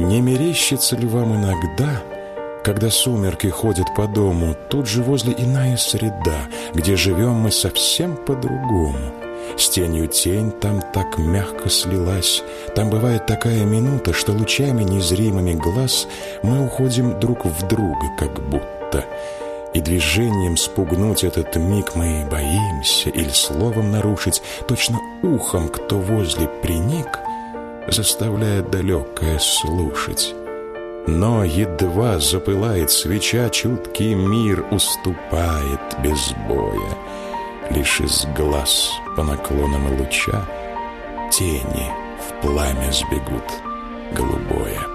Не мерещится ли вам иногда, когда сумерки ходят по дому, тут же возле иная среда, где живем мы совсем по-другому? С тенью тень там так мягко слилась. Там бывает такая минута, что лучами незримыми глаз мы уходим друг в друга, как будто. И движением спугнуть этот миг мы боимся, или словом нарушить, точно ухом, кто возле приник, заставляет далекое слушать. Но едва запылает свеча, чуткий мир уступает без боя. Лишь из глаз по наклонам и луча тени в пламя сбегут голубое.